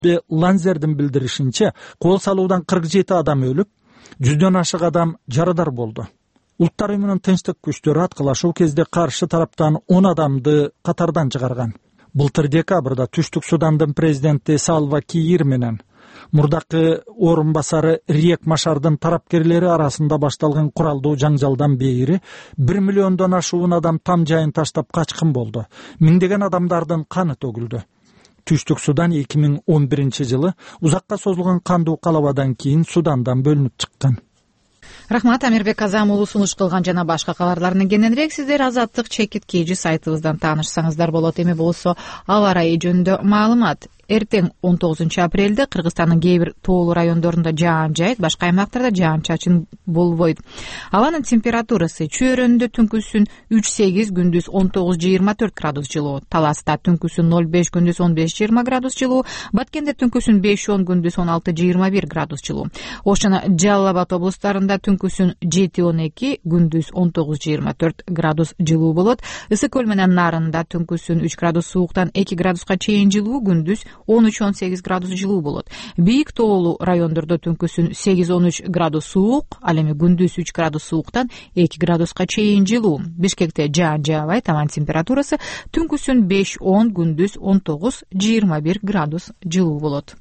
Lanzer'din bildirişince kol salуудан 47 adam ölüp, 100'den aşık adam jaradar boldu. Улуттар уюмунун тынчтык күчтөрү аткылашуу кезде каршы тараптан 10 адамды катардан чыгарган. Былтыр декабрда Түштүк Судандын президенти Салва Киир менен мурдакы орун басары Риек Машардын тарапкерлери арасында башталган куралдуу жаңжалдан бери 1 миллиондон ашуун адам там жайын таштап качкын болду. Миңдеген адамдардын каны төгүлдү. Түштүк Судан 2011-жылы узакка созулган кандуу калабадан кийин Судандан бөлүнүп чыккан. Рахмат, Амирбек Азам уулу сунуш кылган жана башка кабарларны кененирээк сиздер Азаттык чекит KG сайтыбыздан таанышсаңыздар болот. Эми болсо аба ырайы жөнүндө маалымат. Эртең 19 апрелде Кыргызстандын кээ бир тоолуу райондорунда жаан жайт, башка аймактарда жаан-чачын болбойт. Абанын температурасы чөйрөндө түнкүсүн 3-8, күндүз 19-24 градус жылуу, Таласта түнкүсүн 0-5, күндүз 15-20 градус жылуу, Баткенде түнкүсүн 5-10, күндүз 16-21 градус жылуу. Ош жана Жалал Абад облустарында түнкүсүн 7-12, күндүз 19-24 градус жылуу болот. Ысык көл менен Нарында түнкүсүн 3 градус сууктан 2 градуска чейин жылуу, күндүз 13-18 градус жылуу болот. Бийик тоолуу райондордо түнкүсүн 8-13 градус суук, ал эми күндүз 3 градус сууктан 2 градуска чейин жылуу. Бишкекте жаан жаабайт, абан температурасы түнкүсүн 5-10, күндүз 19-21 градус жылуу болот.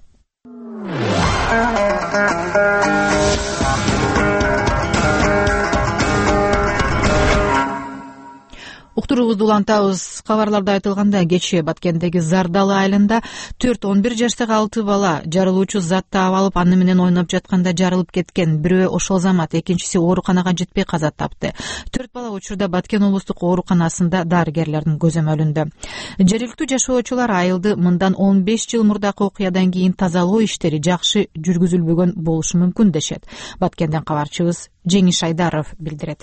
Уктуруубузду улантабыз. Кабарларда айтылгандай, кечээ Баткендеги Зардалы айылында 4-11 жаштагы 6 бала жарылуучу затты алып, аны менен ойноп жатканда жарылып кеткен. Бирөө ошол замат, экинчиси ооруканага жетпей каза тапты. 4 бала учурда Баткен облустук ооруканасында дарыгерлердин көзөмөлүндө. Жергиликтүү жашоочулар айылды мындан 15 жыл мурдакы окуядан кийин тазалоо иштери жакшы жүргүзүлбөгөн болушу мүмкүн дешет. Баткенден кабарчыбыз Жеңиш Айдаров билдирет.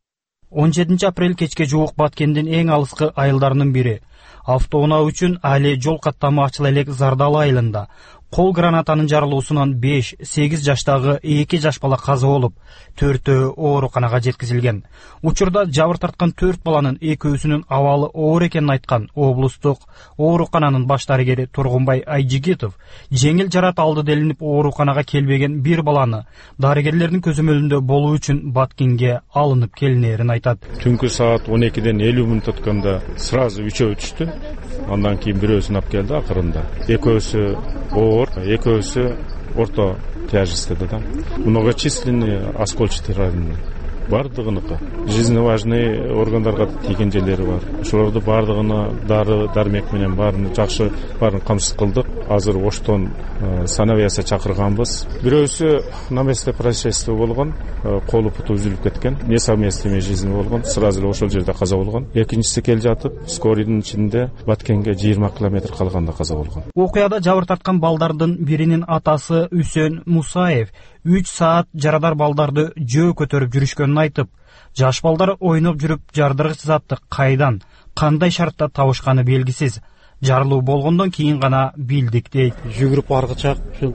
17 апрель кечке жуук Баткендин эң алыскы айылдарынын бири. Автоунаа үчүн али жол каттамакчыл элек Зардалы айылында кол гранатанын жарылуусунан 5-8 жаштагы 2 жаш бала каза болуп, 4-өө ооруканага жеткизилген. Учурда жабыр тарткан 4 баланын 2-өсүнүн абалы оор экенин айткан облустук оорукананын баш дарыгери Тургунбай Айжигитов жеңил жарат алды делинип ооруканага келбеген bir баланы дарыгерлердин көзөмөлүндө болуу үчүн Баткенге алынып келинерин айтат. Түнкү саат 12-ден 50 мүнөт өткөндө сразу 3-өө түштү. Андан кийин бирөөсүн алып келди акырында. Экөөсү оор, экөөсү орто тяжестиде да. Многочисленные осколочные ранения. Бардыгыныкы жизненно важный органдарга тийген жерлери бар. Ошолорду бардыгына дары-дармек менен баарын жакшы баарын камсыз кылдык. Азыр Оштон санавиясы чакырганбыз. Бирөөсү на месте происшествия болгон, колу путу үзүлүп кеткен. Несовместимая жизнь болгон, сразу эле ошол жерде каза болгон. Экинчиси келе жатып, скорыйдын ичинде Баткенге 20 километр калганда каза болгон. Окуяда жабыр тарткан балдардын биринин атасы Үсен Мусаев 3 саат жарадар балдарды жөө көтөрүп жүрүшкөнүн айтып, жаш балдар ойноп жүрүп жардыргыч затты кайдан, кандай шартта табышканы белгисиз. Жарылуу болгондон кийин гана билдик дейт. Жүгүрүп баргычак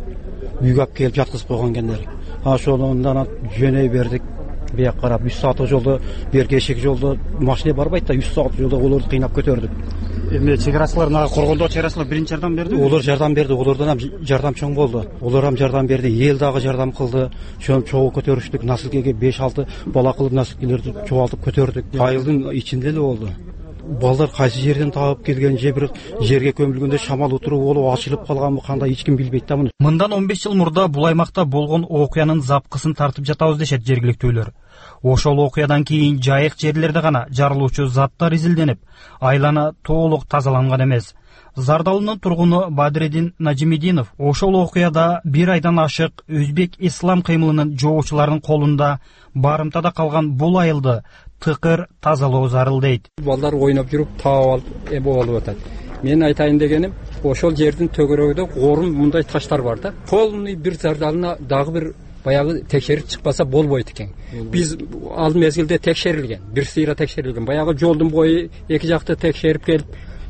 үйгө алып келип жаткызып койгон экен. Ошондон жөнөй бердик. Бияк карап 3 сааттык жолду, берге эшек жолду машина барбайт да, 3 саат жолдо олорду кыйнап көтөрдүк. Эми чек-арасыларга коргондо чек-арасылар биринчи жардам берди. Олар жардам берди, олордон ham жардам чоң болду. Олар ham жардам берди, эл дагы жардам кылды. Чогуу көтөрүштүк, насылкеге 5-6 бала кылып насылкелерди чогултуп көтөрдүк. Айылдын ичинде эле болду. Балдар кайсы жерден таап келген, же бир жерге көмүлгөндө шамал утуруп болуп ачылып калганбы, кандай эч ким билбейт да муну. Мындан 15 жыл мурда бул аймакта болгон окуянын запкысын тартып жатабыз дешет жергиликтүүлөр. Ошол окуядан кийин жайык жерлерде гана жарылуучу заттар изилденип, айлана толук тазаланган эмес. Зардалынын тургуну Бадредин Нажимидинов ошол окуяда 1 айдан ашык өзбек ислам кыймылынын жоочуларынын колунда барымтада калган бул айылды тыкыр тазалоо зарыл дейт. Балдар ойноп жүрүп таап алып болуп атат. Мен айтайын дегеним, ошол жердин төгөрөгүндө орун мындай таштар бар да. Полный бир Зардалына дагы бир баягы текшерип чыкпаса болбойт экен. Биз ал мезгилде текшерилген, бир сыйра текшерилген. Баягы жолдун бою эки жакты текшерип келип,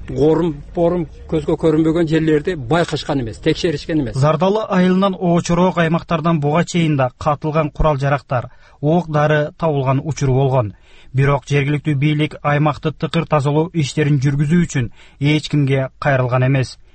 борум көзгө көрүнбөгөн жерлерди байкашкан эмес, текшеришкен эмес. Зардалы айылынан очороок аймактардан буга чейин да катылган курал жарактар, ок дары табылган учуру болгон. Бирок жергиликтүү бийлик аймакты тыкыр тазалоо иштерин жүргүзүү үчүн эч кимге кайрылган эмес.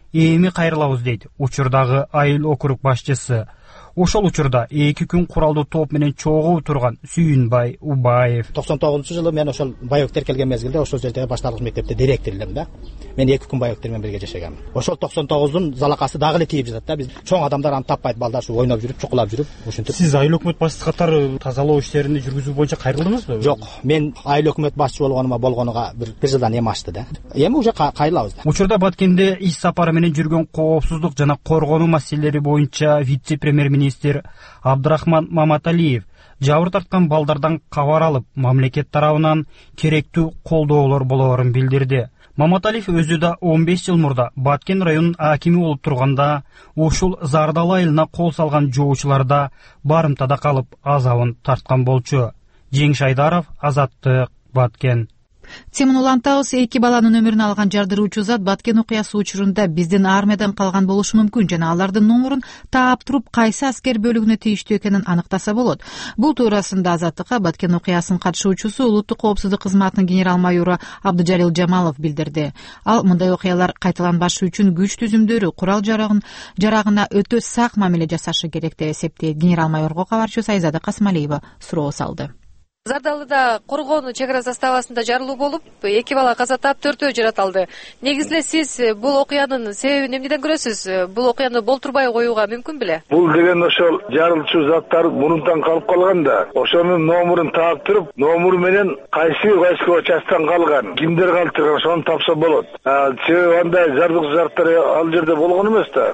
эми кайрылабыз дейт учурдагы айыл округ башчысы. Ошол учурда 2 күн куралдуу топ менен чогуу турган Сүйүнбай Убаев. 99-жылы мен ошол Байөктөр келген мезгилде ошол жерде башталгыч мектепте директор элем да. Мен 2 күн Байөктөр менен бирге жашагам. Ошол 99-дун залакасы дагы эле тийип жатат да. Биз чоң адамдар аны таппайт, балдар ушу ойноп жүрүп, чукулап жүрүп, ушинтип. Сиз айыл өкмөт башчысы катары тазалоо иштерин жүргүзүү боюнча кайрылдыңызбы? Жок, мен айыл өкмөт башчы болгонуга бир жылдан эми ашты да. Эми уже кайрылабыз да. Учурда Баткенде иш сапары менен жүргөн коопсуздук жана коргонуу маселелери боюнча вице-премьер-министр Абдрахман Маматалиев жабыр тарткан балдардан кабар алып, мамлекет тарабынан керектүү колдоолор болоорун билдирди. Маматалиев өзү да 15 жыл мурда Баткен районунун акими болуп турганда ушул Зардал айылына кол салган жоочуларда барымтада калып азабын тарткан болчу. Жеңиш Айдаров, Азаттык, Баткен. Теманы улантабыз. 2 баланын өмүрүн алган жардыруучу зат Баткен окуясы учурунда биздин армиядан калган болушу мүмкүн жана алардын номурун таап туруп кайсы аскер бөлүгүнө тийиштүү экенин аныктаса болот. Бул туурасында Азаттыкка Баткен окуясынын катышуучусу улуттук коопсуздук кызматынын генерал-майору Абдыжалил Жамалов билдирди. Ал мындай окуялар кайталанбашы үчүн күч түзүмдөрү, курал жарагына өтө сак мамиле жасашы керек деп эсептейт. Генерал-майорго кабарчы Сайзада Касмалиева суроо салды. Зардалыда коргонуу чек ара заставасында жарылуу болуп, 2 бала каза таап, 4-өө жараталды. Негизи эле сиз бул окуянын себебин эмнеден көрөсүз? Бул окуяны болтурбай коюуга мүмкүн беле? Бул деген ошол жарылчу заттар мурунтан калып калган да. Ошонун номурун таап туруп, номуру менен кайсы частан калган, кимдер калтырган, ошону тапса болот. Себеби андай жарылчу заттар ал жерде болгон эмес да.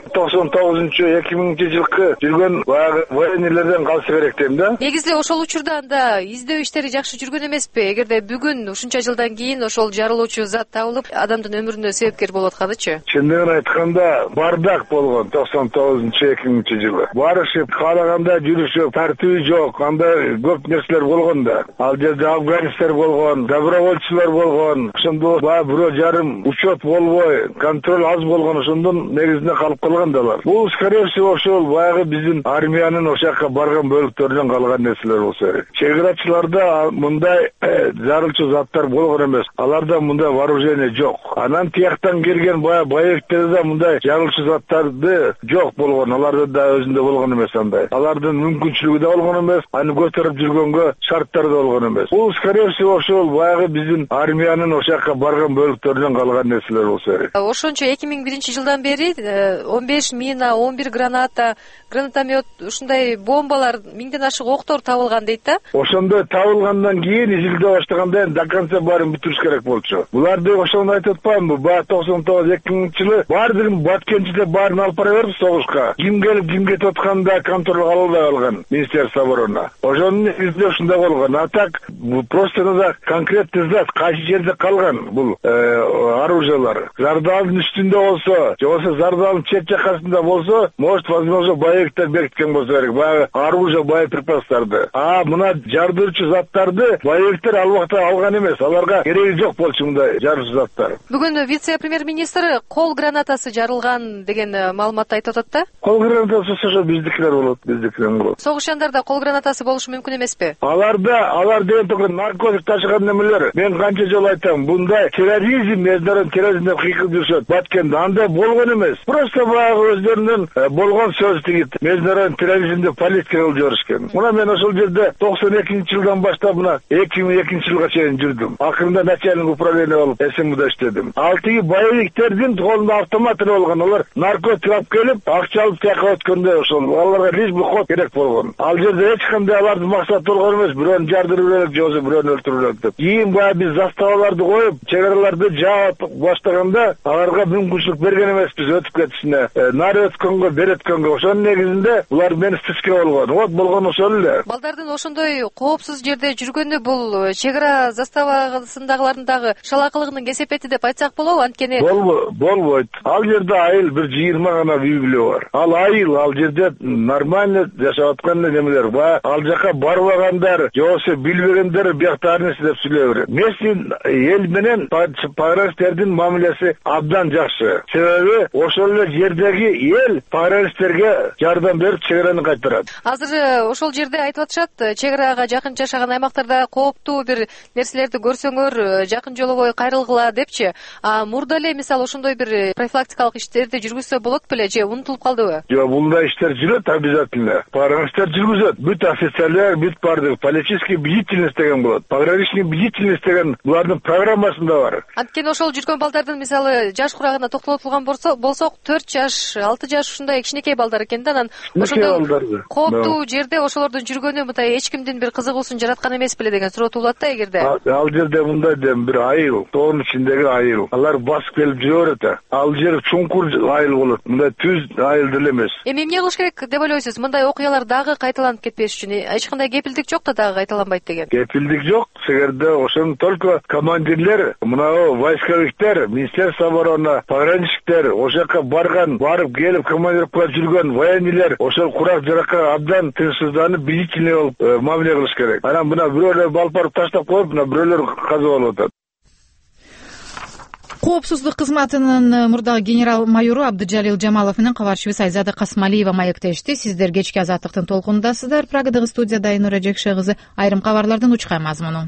99-2000-жылкы жүргөн военныйлерден калса керек дейм да. Негизи эле ошол учурда анда иштери жакшы жүргөн эмеспи? Эгерде бүгүн ушунча жылдан кийин ошол жарылуучу зат табылып, адамдын өмүрүнө себепкер болуп атканычы? Чындыгын айтканда, бардак болгон 99-2000-жылы. Барышып, каалаганда жүрүшүп, тартиби жок, андай көп нерселер болгон да. Ал жерде афганистер болгон, добровольчулар болгон, ошондо бирөө жарым учет болбой, контроль аз болгон, ошондон негизинде калып калган далар. Бул скорее всего ошол баягы биздин армиянын ошол жака барган бөлүктөрүнөн калган нерселер болсо керек. Чеграчыларда мындай жарылчу заттар болгон эмес. Аларда мындай вооружение жок. Анан тияктан келген Байөктерде мындай жарылчу заттарды жок болгон. Аларда да өзүндө болгон эмес андай. Алардын мүмкүнчүлүгү да болгон эмес, аны көтөрүп жүргөнгө шарттары да болгон эмес. Бул скорее всего ошол баягы биздин армиянын ошол жака барган бөлүктөрүнөн калган нерселер болсо керек. Ошончо 2001-жылдан бери 15 мина, 11 гранатомет, ушундай бомбалар, 1000ден ашык октор табылган дейт да. Ошондой табылгандан кийин изилдөө баштаганда до конца баарын бүтүрүш керек болчу. Буларды ошону айтып атпаймынбы? 99-2000-жылы баардыгын Баткенчиде баарын алып бара берди согушка. Ким келип ким кетип атканда контроль албай алган Министерство обороны. Ошонун негизинде ушундай болгон. А так просто конкретный зат кайсы жерде калган бул оружиялар. Зардалдын үстүндө болсо, же болбосо Зардалдын чет жакасында болсо, может возможно Байөктөр бекиткен болсо керек. Баягы оружие, боеприпастарды. Мына жардыруучу заттарды Байөктөр ал убакта алган эмес. Аларга кереги жок болчу мындай жарылчу заттар. Бүгүн вице-премьер-министр кол гранатасы жарылган деген маалымат айтып атат да? Кол гранатасы ошо биздикилер болот, биздикилер болот. Согушчандарда кол гранатасы болушу мүмкүн эмеспи? Алар деген только наркотик ташыган немелер. Мен канча жолу айтам, мындай терроризм, международный терроризм деп кыйкып жүрүшөт. Баткенде андай болгон эмес. Просто баягы өздөрүнүн болгон сөз тигит. Международный терроризм деп политика кылып жиберишкен. Мына мен ошол жерде 92-жылдан баштап мына 2002-жылга чейин жүрдүм. Акырында начальник управление болуп СМУда иштедим. Алтыгы боевиктердин колунда автоматы болгон. Алар наркотик алып келип, акча алып тияка өткөндө ошол аларга лишь бы ход керек болгон. Ал жерде эч кандай алардын максаты болгон эмес, бирөөнү жардырып элек, же болбосо бирөөнү өлтүрүп элек деп. Кийин баягы биз заставаларды коюп, чек араларды жаап баштаганда аларга мүмкүнчүлүк берген эмеспиз өтүп кетишине. Нары өткөнгө, бери өткөнгө. Ошонун негизинде булар мени стиске болгон. Вот болгон ошол эле. Балдардын ошондой коопсуз жерде жүргөнү бул чек ара заставасындагылардын дагы шалакылыгынын кесепети деп айтсак болобу? Анткени болбойт. Ал жерде айыл бир 20 гана үй бүлө бар. Ал айыл, ал жерде нормально жашап аткан немелер бар. Ал жака барбагандар, же болбосо билбегендер биякта ар нерсе деп сүйлөй берет. Местин эл менен пограничтердин мамилеси абдан жакшы. Себеби ошол эле жердеги эл пограничтерге жардам берип чек араны кайтарат. Азыр ошол жерде айтып атышат, чек арага жакын жашап жашаган аймактарда кооптуу бир нерселерди көрсөңөр жакын жолобой кайрылгыла депчи. Мурда эле мисалы ошондой бир профилактикалык иштерди жүргүзсө болот беле же унутулуп калдыбы? Жок, мындай иштер жүрөт обязательно. Пограничтер жүргүзөт. Бүт офицерлер, бүт бардык политический бдительность деген болот. Пограничный бдительность деген булардын программасында бар. Анткени ошол жүргөн балдардын мисалы жаш курагына токтолотулган болсок 4 жаш, 6 жаш ушундай кичинекей балдар экен да, анан ошондой кооптуу жерде ошолордун жүргөнү мындай эч кимдин бир кызыгуусун жараткан эмес беле деген суроо туулат да эгерде. Ал жерде мындай дем бир айыл, тоонун ичиндеги айыл. Алар басып келип жүрө берет. Ал жер чуңкур айыл болот. Мындай түз айыл деле эмес. Эми эмне кылыш керек деп ойлойсуз? Мындай окуялар дагы кайталанып кетпеш үчүн эч кандай кепилдик жок да дагы кайталанбайт деген. Кепилдик жок. Сигерде ошону только командирлер, мынау войсковиктер, министерство обороны, пограничниктер, ошол жака барып келип командировкага жүргөн военныйлер ошол курак жаракка абдан тынчсызданып, бдительный болуп мамиле кылыш керек. Анан мына бирөөлөр балып барып таштап коюп, мына бирөөлөр каза болуп атат. Коопсуздук кызматынын мурдагы генерал майору Абдыжалил Жамалов менен кабарчыбыз Айзада Касмалиева маектешти. Сиздер кечки азаттыктын толкунундасыздар. Прагадагы студияда Айнура Жекше кызы. Айрым кабарлардын учкай мазмуну.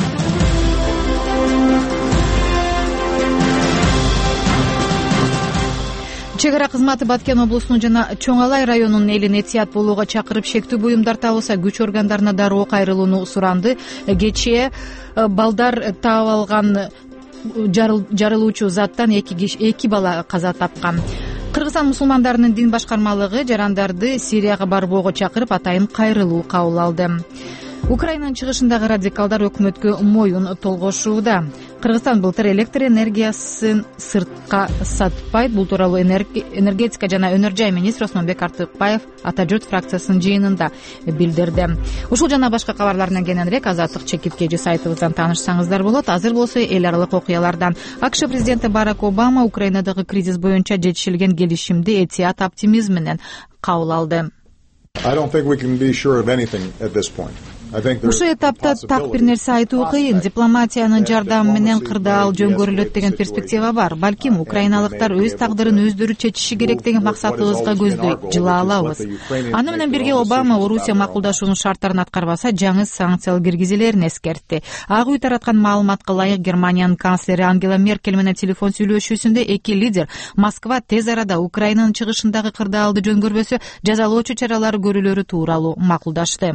Чек ара кызматы Баткен облусунун жана Чоң Алай районунун элин этият болууга чакырып, шектүү буюмдар табылса күч органдарына дароо кайрылууну суранды. Кечээ балдар таап алган жарылуучу заттан эки бала каза тапкан. Кыргызстан мусулмандарынын дин башкармалыгы жарандарды Сирияга барбоого чакырып, атайын кайрылуу кабыл алды. Украинанын чыгышындагы радикалдар өкмөткө моюн толгошууда. Кыргызстан былтыр электр энергиясын сыртка сатпайт. Бул тууралуу энергетика жана өнөр жай министри Осмонбек Артыкбаев Ата журт фракциясынын жыйынында билдирди. Ушул жана башка кабарлардан кененирээк Азаттык чекит KG сайтыбыздан таанышсаңыздар болот. Азыр болсо эл аралык окуялардан. АКШ президенти Барак Обама Украинадагы кризис боюнча жетишилген келишимди этият оптимизм менен кабыл алды. Ушул этапта так бир нерсе айтуу кыйын. Дипломатиянын жардамы менен кырдаал жөнгөрүлөт деген перспектива бар. Балким украиналыктар өз тагдырын өздөрү чечиши керек деген максатыбызга көздөй жыла алабыз. Аны менен бирге Обама Орусия макулдашуунун шарттарын аткарбаса жаңы санкция киргизилерин эскертти. Ак үй тараткан маалыматка ылайык Германиянын канцлери Ангела Меркель менен телефон сүйлөшүүсүндө эки лидер Москва тез арада Украинанын чыгышындагы кырдаалды жөнгөрбөсө жазалоочу чаралар көрүлөрү тууралуу макулдашты.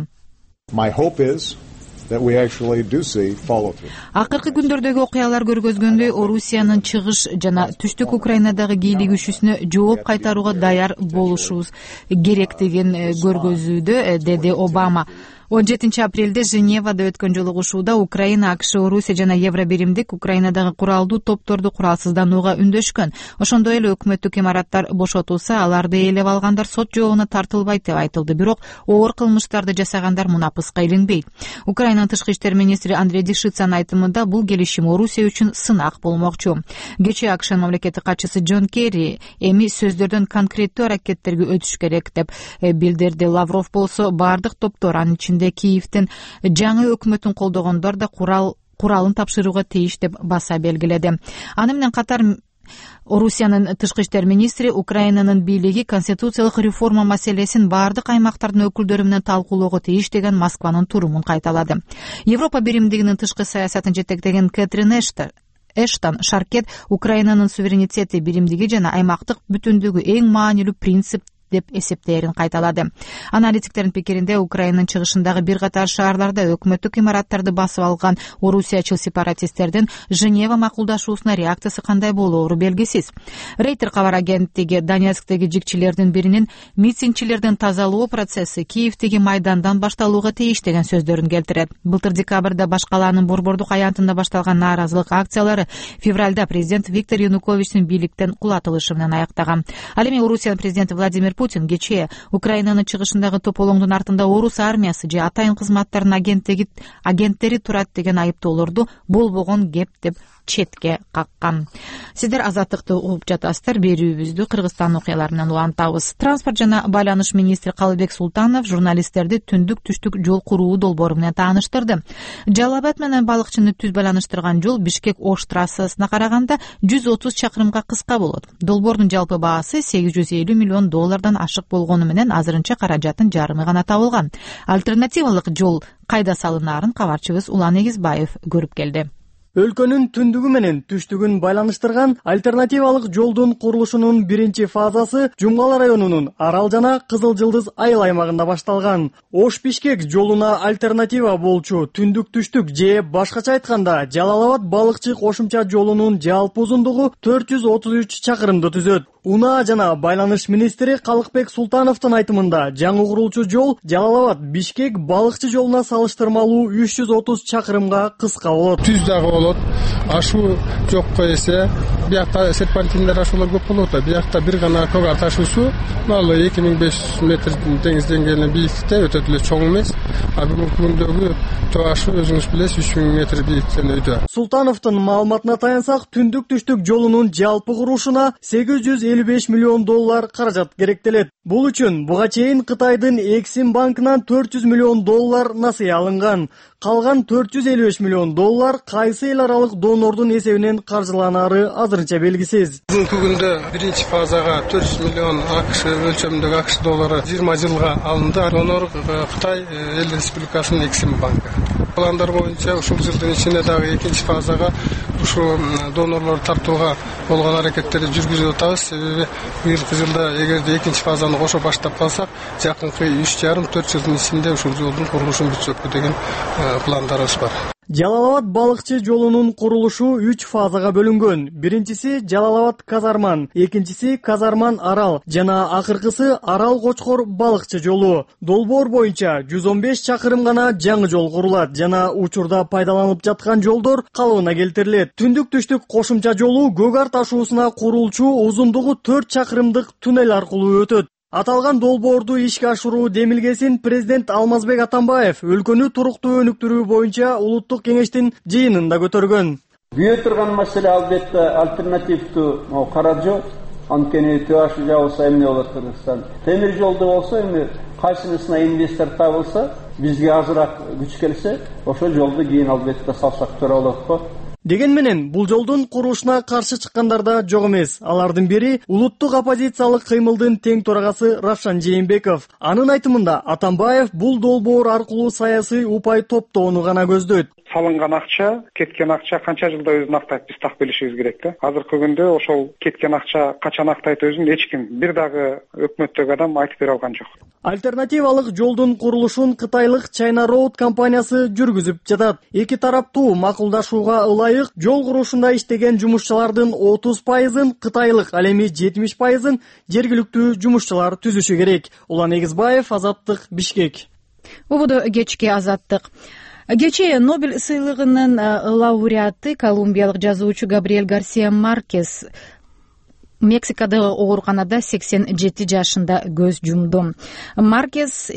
Акыркы күндөрдөгү окуялар көргөзгөндөй, Орусиянын чыгыш жана түштүк Украинадагы кийлигишүүсүнө жооп кайтарууга даяр болушубуз керектигин көргөзүүдө, деди Обама. 17 апрелде Женевада өткөн жолугушууда Украина, АКШ, Орусия жана Евробиримдик Украинадагы куралдуу топторду куралсызданууга үндөшкөн. Ошондой эле өкмөттүк имараттар бошотулса, аларды ээлеп алгандар сот жообуна тартылбайт деп айтылды. Бирок оор кылмыштарды жасагандар мунапыска илинбейт. Украинанын тышкы иштер министри Андрей Дишицанын айтымында бул келишим Орусия үчүн сынак болмокчу. Кечээ АКШнын мамлекеттик катчысы Джон Керри эми сөздөрдөн конкреттүү аракеттерге өтүш керек деп билдирди. Лавров болсо бардык топтор, анын ичинде Киевдин жаңы өкмөтүн колдогондор да куралын тапшырууга тийиш деп баса белгиледи. Аны менен катар Орусиянын тышкы иштер министри Украинанын бийлиги конституциялык реформа маселесин бардык аймактардын өкүлдөрү менен талкуулоого тийиш деген Москванын турумун кайталады. Европа биримдигинин тышкы саясатын жетектеген Кэтрин Эштон Шаркет Украинанын суверенитети, биримдиги жана аймактык бүтүндүгү эң маанилүү принцип деп эсептээрин кайталады. Аналитиктердин пикиринде Украинанын чыгышындагы бир катар шаарларда өкмөттүк имараттарды басып алган орусиячыл сепаратисттердин Женева макулдашуусуна реакциясы кандай болоору белгисиз. Рейтер кабар агенттиги Донецктеги жикчилердин биринин митингчилердин тазалоо процесси Киевдеги майдандан башталууга тийиш деген сөздөрүн келтирет. Былтыр декабрда баш калаанын Борбордук аянтында башталган нааразылык акциялары февралда президент Виктор Януковичтин бийликтен кулатылышы менен аяктаган. Ал эми Орусиянын президенти Владимир Путин кечээ Украинанын чыгышындагы тополоңдун артында орус армиясы же атайын кызматтардын агенттери турат деген айыптоолорду болбогон кеп деп четке каккан. Сиздер Азаттыкты угуп жатасыздар. Берүүбүздү Кыргызстан окуяларынан улантабыз. Транспорт жана байланыш министри Калыбек Султанов журналисттерди түндүк түштүк жол куруу долбоору менен тааныштырды. Жалал Абад менен Балыкчыны түз байланыштырган жол Бишкек-Ош трассасына караганда 130 чакырымга кыска болот. Долбоордун жалпы баасы $850 миллион ашык болгону менен азырынча каражаттын жарымы гана табылган. Альтернативалык жол кайда салынаарын кабарчыбыз Улан Эгизбаев көрүп келди. Өлкөнүн түндүгү менен түштүгүн байланыштырган альтернативалык жолдун курулушунун биринчи фазасы Жумгала районунун Арал жана Кызыл Жылдыз айыл аймагында башталган. Ош-Бишкек жолуна альтернатива болчу түндүк түштүк же башкача айтканда Жалал Абад Балыкчы кошумча жолунун жалпы узундугу 433 чакырымды түзөт. Унаа жана байланыш министри Калыкбек Султановдун айтымында жаңы курулчу жол Жалал Абад Бишкек Балыкчы жолуна салыштырмалуу 330 чакырымга кыска болот. Түз дагы болот. Ашу жокко эсе, биякта серпантиндер ашуулар көп болот. Биякта бир гана когар ташуусу, ал 2500 метр деңиз деңгээлинен бийиктикте өтө эле чоң эмес. А бүгүнкү күндөгү тоо ашу өзүңүз билесиз 3000 метр бийиктиктен өйдө. Султановдун маалыматына таянсак, түндүк түштүк жолунун жалпы курушуна $855 миллион каражат керектелет. Бул үчүн буга чейин Кытайдын Эксим банкынан $400 миллион насыя алынган. Калган $455 миллион кайсы эл аралык донордун эсебинен каржыланары азырынча белгисиз. Бүгүнкү күндө биринчи фазага 400 миллион АКШ өлчөмүндөгү АКШ доллары 20 жылга алынды. Донор Кытай эл республикасынын Эксим банкы. Пландар боюнча ушул жылдын ичинде дагы экинчи фазага ушул донорлорду тартууга болгон аракеттерди жүргүзүп атабыз. Себеби быйылкы жылда эгерде экинчи фазаны кошо баштап калсак, жакынкы 3,5-4 жылдын ичинде ушул жолдун курулушун бүтсөкпү деген пландарыбыз бар. Жалал Абад Балыкчы жолунун курулушу 3 фазага бөлүнгөн. Биринчиси Жалал Абад Казарман, экинчиси Казарман Арал жана акыркысы Арал Кочкор Балыкчы жолу. Долбоор боюнча 115 чакырым гана жаңы жол курулат жана учурда пайдаланып жаткан жолдор калыбына келтирилет. Түндүк түштүк кошумча жолу Гөгар ташуусуна курулчу узундугу 4 чакырымдык туннель аркылуу өтөт. Аталган долбоорду ишке ашыруу демилгесин президент Алмазбек Атамбаев өлкөнү туруктуу өнүктүрүү боюнча улуттук кеңештин жыйынында көтөргөн. Күйө турган маселе албетте альтернативдүү каражол. Анткени тыашы жабылса эмне болот Кыргызстан? Темир жолду болсо эми кайсынысына инвестор табылса, бизге азыраак күч келсе, ошол жолду кийин албетте салсак туура болот го. Деген менен бул жолдун курулушуна каршы чыккандар да жок эмес. Алардын бири улуттук оппозициялык кыймылдын тең төрагасы Равшан Жээнбеков. Анын айтымында Атамбаев бул долбоор аркылуу саясий упай топтоону гана көздөйт. Салынган акча, кеткен акча канча жылда өзүн актайт, биз так билишибиз керек да. Азыркы күндө ошол кеткен акча качан актайт өзүн эч ким, бир дагы өкмөттөгү адам айтып бере алган жок. Альтернативалык жолдун курулушун кытайлык China Road компаниясы жүргүзүп жатат. Эки тараптуу макулдашууга ылайык жол курушунда иштеген жумушчулардын 30%-ын кытайлык, ал эми 70%-ын жергиликтүү жумушчулар түзүшү керек. Улан Эгизбаев, Азаттык, Бишкек. Убуду кечки Азаттык. Кечээ Нобель сыйлыгынын лауреаты колумбиялык жазуучу Габриэль Гарсия Маркес Мексикадагы ооруканада 87 жашында көз жумду. Маркес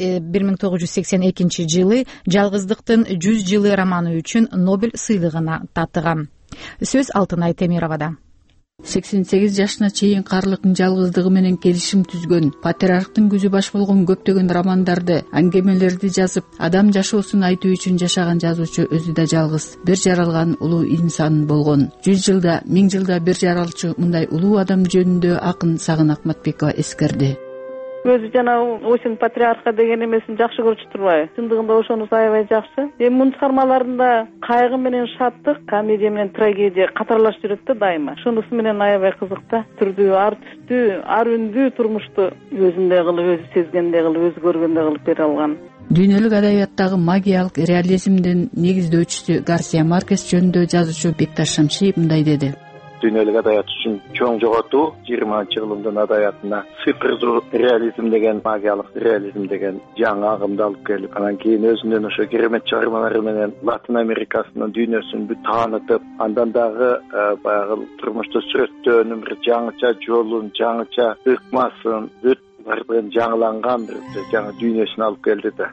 1982 жылы «Жалгыздыктын 100 жылы» романы үчүн Нобель сыйлыгына татыган. Сөз Алтынай Темировада. 88 жашына чейин карлыктын жалгыздыгы менен келишим түзгөн, патриархтын көзү баш болгон көптөгөн романдарды, аңгемелерди жазып, адам жашоосун айтуу үчүн жашаган жазуучу өзү да жалгыз, бир жаралган улуу инсан болгон. 100 жылда, 1000 жылда бир жаралчу мындай улуу адам жөнүндө акын Сагын Акматбекова эскерди. Өзү жана Осин патриархка деген эмесин жакшы көрчү турбайбы? Чындыгында ошону аябай жакшы. Эми мунун чыгармаларында кайгы менен шаттык, комедия менен трагедия катарлаш жүрөт да дайыма. Шунусу менен аябай кызык да. Түрдүү, ар түстүү, ар үндүү турмушту өзүндөй кылып, өзү сезгендей кылып, өзү көргөндөй кылып бере алган. Дүйнөлүк адабияттагы магиялык реализмдин негиздөөчүсү Гарсия Маркес жөнүндө жазуучу Бекташ Шамшиев мындай деди. Дүйнөлүк адабият үчүн чоң жоготуу 20-жылдын адабиятына сыйкырдуу реализм деген, магиялык реализм деген жаңы агымды алып келип, анан кийин өзүнүн ошо керемет чыгармалары менен Латын Америкасынын дүйнөсүн бүт таанытып, андан дагы баягы турмушту сүрөттөөнүн бир жаңыча жолун, жаңыча ыкмасын, бүт бардыгын жаңыланган бир жаңы дүйнөсүн алып келди да.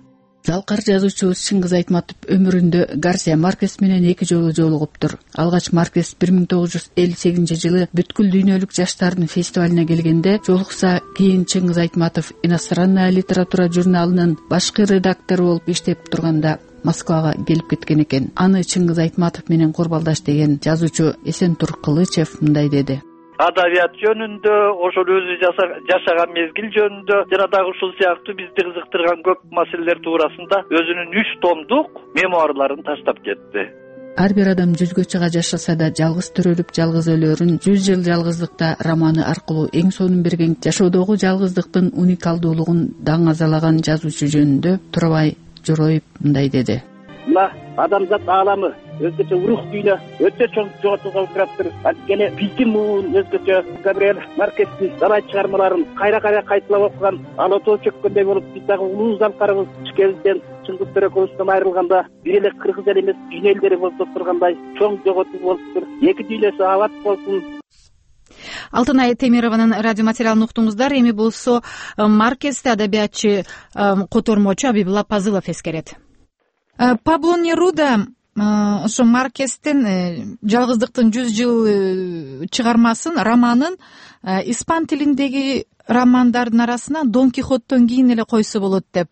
Залкар жазуучубуз Чыңгыз Айтматов өмүрүндө Гарсия Маркес менен 2 жолу жолугуптур. Алгач Маркес 1958-жылы бүткүл дүйнөлүк жаштардын фестивалине келгенде жолукса, кийин Чыңгыз Айтматов иностранная литература журналынын башкы редактору болуп иштеп турганда Москвага келип кеткен экен. Аны Чыңгыз Айтматов менен корбалдаш деген жазуучу Эсентур Кылычев мындай деди. Адабият жөнүндө, ошол өзү жашаган мезгил жөнүндө жана дагы ушул сыяктуу бизди кызыктырган көп маселелер туурасында өзүнүн 3 томдук мемуарларын таштап кетти. Ар бир адам жүзгө чыга жашаса да жалгыз төрөлүп жалгыз өлөрүн 100 жыл жалгыздыкта романы аркылуу эң сонун берген жашоодогу жалгыздыктын уникалдуулугун даңазалаган жазуучу жөнүндө Турабай Жороев мындай деди. Мына адамзат ааламы өзгөчө рух дүйнө өтө чоң жоготууга учураптыр. Анткени биздин муун өзгөчө Габриэль Маркестин далай чыгармаларын кайра кайталап окуган ала тоо чөккөндөй болуп, биз дагы улуу залкарыбыз ичкебизден Чыңгыз Төрөкуловдон айрылганда бир эле кыргыз эле эмес дүйнө элдери болуп тургандай чоң жоготуу болуптур. Эки дүйнөсү абад болсун. Алтынай Темированын радио материалын уктуңуздар. Эми болсо Маркести адабиятчы котормочу Абибулла Пазылов эскерет. Пабло Неруда ошо Маркестин жалгыздыктын 100 жыл чыгармасын, романын испан тилиндеги романдардын арасына Дон Кихоттон кийин эле койсо болот деп,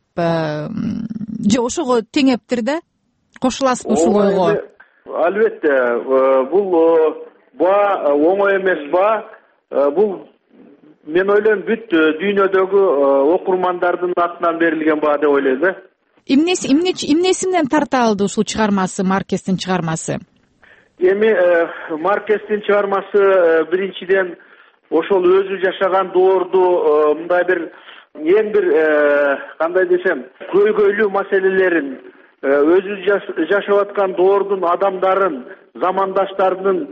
же ошого теңептир да? Кошуласызбы ушул ойго? Албетте, бул оңой эмес бул мен ойлойм бүт дүйнөдөгү окурмандардын атынан берилген баа деп ойлойм да. Эмнесинен тарта алды ушул чыгармасы, Маркестин чыгармасы? Эми Маркестин чыгармасы биринчиден ошол өзү жашаган доорду мындай бир эң бир кандай десем көйгөйлүү маселелерин, өзү жашап аткан доордун адамдарын, замандаштарынын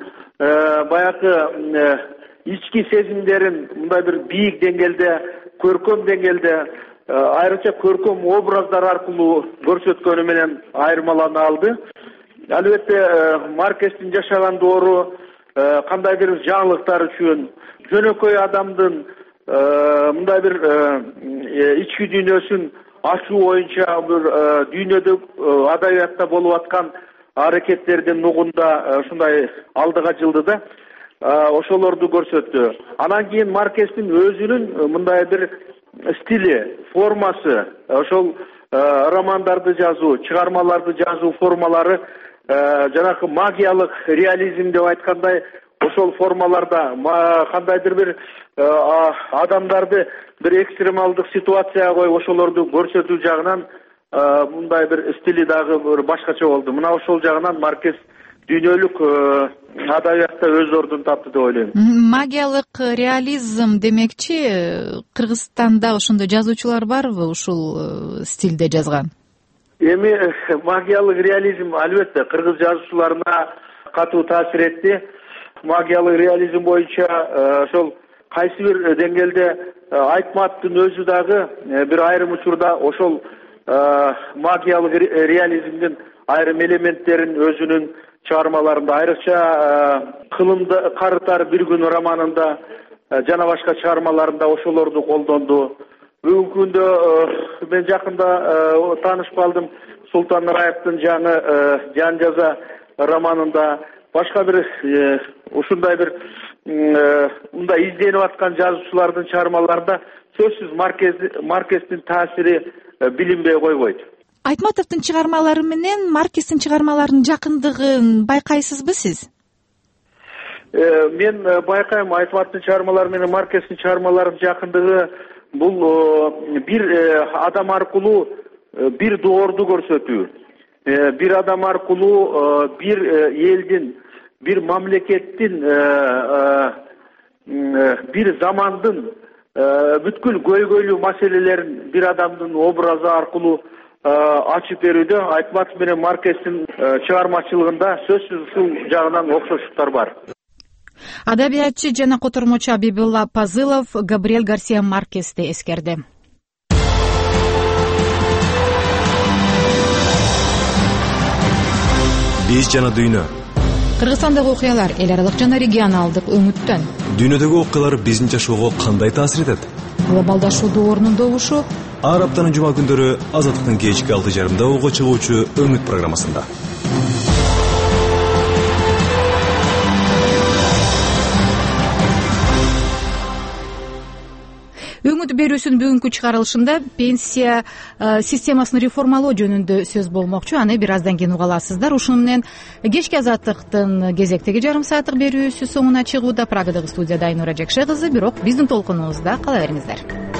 баягы ички сезимдерин мындай бир бийик деңгээлде, көркөм деңгээлде, айрыкча көркөм образдар аркылуу көрсөткөнү менен айырмалана алды. Албетте Маркестин жашаган доору кандайдыр жаңылыктар үчүн жөнөкөй адамдын мындай бир ички дүйнөсүн ачуу боюнча бир дүйнөдө адабиятта болуп аткан аракеттердин нугунда ушундай алдыга жылды да ошолорду көрсөттү. Анан кийин Маркестин өзүнүн мындай бир стили, формасы, ошол романдарды жазуу, чыгармаларды жазуу формалары жанакы магиялык реализм деп айткандай ошол формаларда кандайдыр бир адамдарды бир экстремалдык ситуацияга коюп ошолорду көрсөтүү жагынан мындай бир стили дагы бир башкача болду. Мына ошол жагынан Маркес дүйнөлүк адабиятта өз ордун тапты деп ойлойм. Магиялык реализм демекчи, Кыргызстанда ошондой жазуучулар барбы ушул стилде жазган? Эми магиялык реализм албетте кыргыз жазуучуларына катуу таасир этти. Магиялык реализм боюнча ошол кайсы бир деңгээлде Айтматовдун өзү дагы бир айрым учурда ошол магиялык реализмдин айрым элементтерин өзүнүн чыгармаларында, айрыкча кылымды карытар бир күн романында жана башка чыгармаларында ошолорду колдонду. Бүгүнкү күндө мен жакында таанышып калдым Султан Раевдин жаңы жан жаза романында, башка бир ушундай бир мындай изденип аткан жазуучулардын чыгармаларында сөзсүз Маркестин таасири билинбей койбойт. Айтматовдун чыгармалары менен Маркестин чыгармаларынын жакындыгын байкайсызбы сиз? Мен байкайм Айтматовдун чыгармалары менен Маркестин чыгармаларынын жакындыгы бул бир адам аркылуу бир доорду көрсөтүү. Бир адам аркылуу бир элдин, бир мамлекеттин, бир замандын бүткүл көйгөйлүү маселелерин бир адамдын образы аркылуу ачып берүүдө Айтматов менен Маркестин чыгармачылыгында сөзсүз ушул жагынан окшоштуктар бар. Адабиятчы жана котормочу Абибулла Пазылов Габриэль Гарсия Маркести эскерди. Биз жана дүйнө. Кыргызстандагы окуялар эл аралык жана регионалдык өңүттөн. Дүйнөдөгү окуялар биздин жашоого кандай таасир этет? глобалдашуу доорунун добушу ар аптанын жума күндөрү Азаттыктын кечки 6:30 ого чыгуучу Үмүт программасында. Үмүт берүүсүнүн бүгүнкү чыгарылышында пенсия системасын реформалоо жөнүндө сөз болмокчу. Аны бир аздан кийин уга аласыздар. Ушуну менен кечки Азаттыктын кезектеги жарым сааттык берүүсү соңуна чыгууда. Прагадагы студияда Айнура Жакшэ кызы, бирок биздин толкунубузда кала бериңиздер.